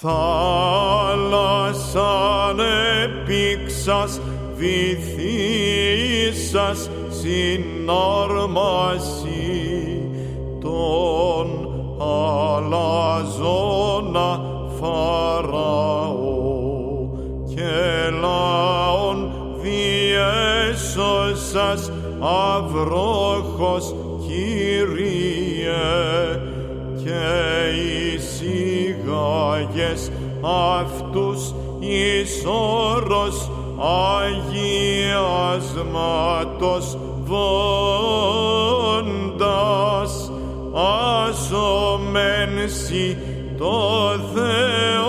θάλασσαν επίξας βυθίσας συνάρμαση των αλαζόνα Φαραώ και λαών διέσωσας αυρόχος Κύριε και εισήγαγες αυτούς εις όρος αγιασμάτος βόντας ασωμένσι το Θεό